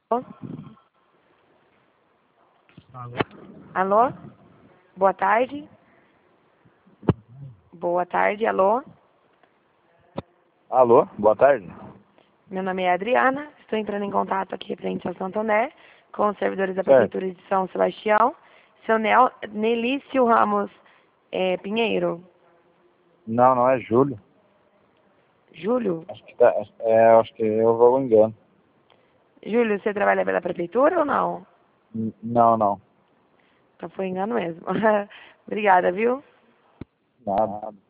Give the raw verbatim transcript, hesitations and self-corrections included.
Alô? Alô? Boa tarde. Boa tarde, alô? Alô, boa tarde. Meu nome é Adriana, estou entrando em contato aqui referente ao Santo André, com os servidores da Certo. Prefeitura de São Sebastião. Seu Nel, Nelício Ramos é, Pinheiro. Não, não é Júlio. Júlio? Acho que, tá, é, acho que eu vou engano. Júlio, você trabalha pela Prefeitura ou não? N- Não, não. Então foi engano mesmo. Obrigada, viu? Nada.